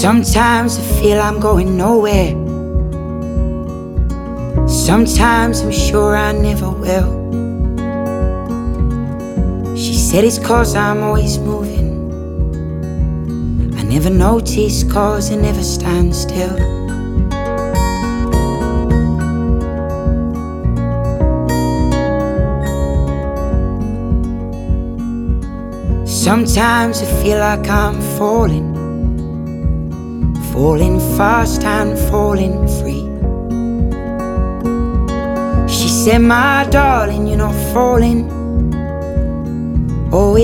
Sometimes I feel I'm going nowhere. Sometimes I'm sure I never will. She said it's 'cause I'm always moving. I never notice 'cause I never stand still. Sometimes I feel like I'm falling, falling fast and falling free. She said, my darling, you're not falling. Oh,